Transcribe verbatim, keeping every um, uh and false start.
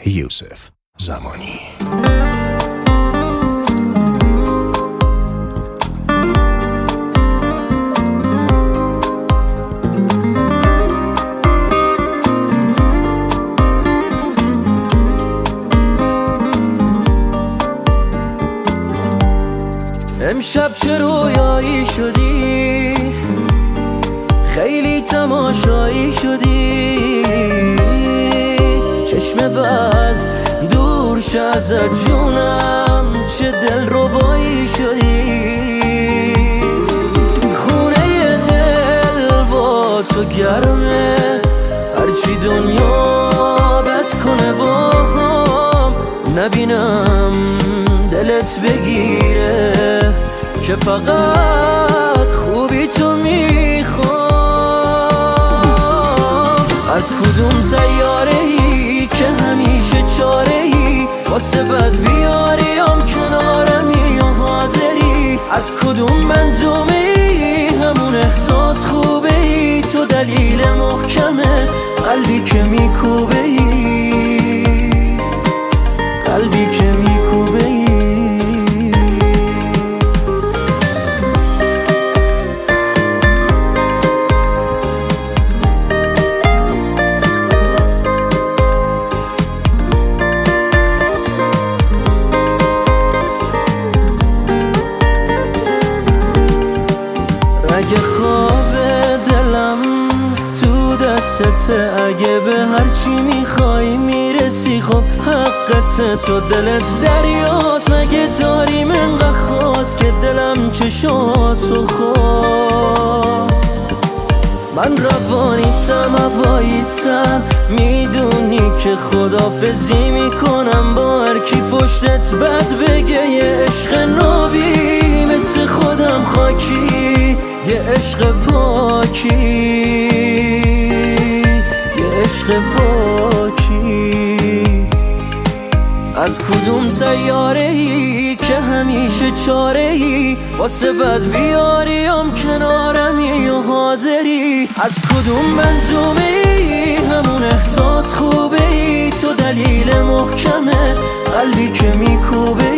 یوسف زمانی. امشب چه رویایی شدی، خیلی تماشایی شدی، چشم بد دور شه ازت جونم، چه دل ربایی شدی. خونه دل با تو گرمه، هرچی دنیا بد کنه با هم نبینم دلت بگیره، که فقط خوبی تو میخوام. از کدوم سیاره‌ای که همیشه چاره‌ای، واسه بد بیاریم کنارمی یا حاضری؟ از کدوم منظومه‌ای همون احساس خوبه‌ای؟ تو دلیل محکمه قلبی که میکوبه‌ای، قلبی که میکوبه‌ای. اگه خواب دلم تو دستته، اگه به هرچی میخوای میرسی، خب حقته، تو دلت دریاست، مگه داریم انقدر خواست که دلم چشاتو خواست. من روانیتم هواییتم، میدونی که خدافزی میکنم با هر کی پشتت بد بگه. یه عشق نابی مثل خودم خاکی، یه عشق پاکی، یه عشق پاکی. از کدوم سیاره‌ای که همیشه چاره‌ای، واسه بد بیاریم کنارمی یا حاضری؟ از کدوم منظومه‌ای همون احساس خوبه‌ای؟ تو دلیل محکمه قلبی که میکوبه